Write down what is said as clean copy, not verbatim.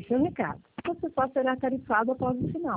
Esse é o recado. Você só será tarifado após o final.